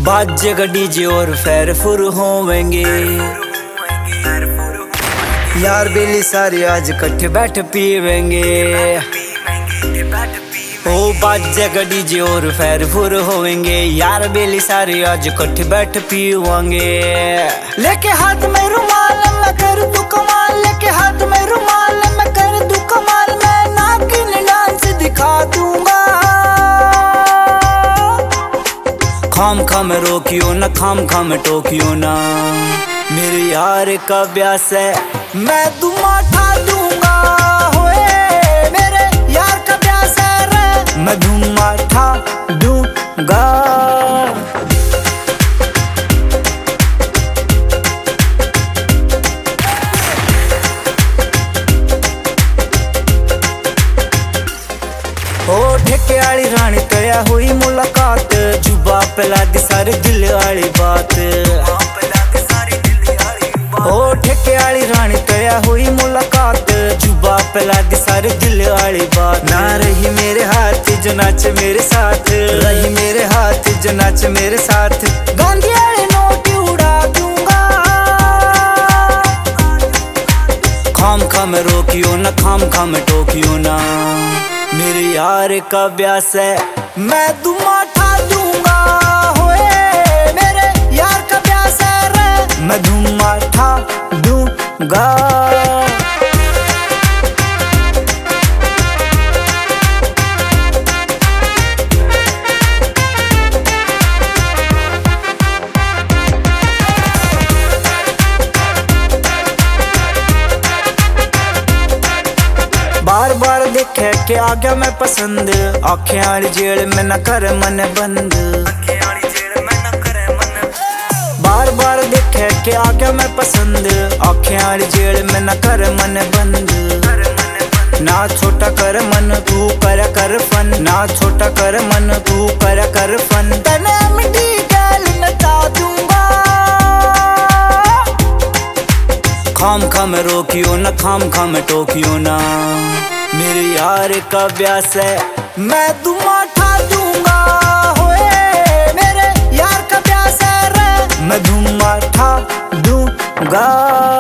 बाजेगा DJ और fair फुर होवेंगे। यार बेली सारी आज इकट्ठे बैठ पीवेंगे। ओ बाजेगा डीजे और फैर फुर होवेंगे। यार बेली सारी आज इकट्ठे बैठ पीवेंगे। लेके हाथ में रुमाल मैं कर दूं कमाल, लेके हाथ में रुमाल मैं कर दूं कमाल। मैं नागिन डांस दिखा दूंगा। खाम खाम रोकियो ना, खाम खाम टोकियो ना। मेरे यार का ब्यास है मैं दुमा ठा दूंगा। होए मेरे यार का ब्यास है रे, मैं दुमा ठा दूंगा। ओ ठेके आली रानी तया हुई मुलाकात। जुबा पला दी सारी दिल वाली बात। ओ ठेके आली रानी तया हुई मुलाकात। जुबा पला दी सारी दिल वाली बात। ना रही मेरे हाथ जो नाच मेरे साथ, रही मेरे हाथ जो नाच मेरे साथ। गांधी वाले नोट उड़ा दूंगा। खाम खाम रोकियो ना, खाम खाम टोकियो ना। मेरे यार का ब्यास है मैं दुमा ठा दूंगा। होए मेरे यार का ब्यास है रे, मैं दुमा ठा दूंगा। बार बार देखे के आ गया मैं पसंद। आँखें आली जेल में न कर मन बंद। बार बार देखे के आ गया मैं पसंद। आँखें आली जेल में न कर मन बंद। ना छोटा कर मन तू कर फन, ना छोटा कर मन तू कर फन। तने मिट्टी डाल नचा दूंगा। खाम खाम रोकियो ना, खाम खाम टोकियो ना। मेरे यार का ब्यास है मैं दुमा ठा दूंगा। होए मेरे यार का ब्यास है रे, मैं दुमा ठा दूंगा।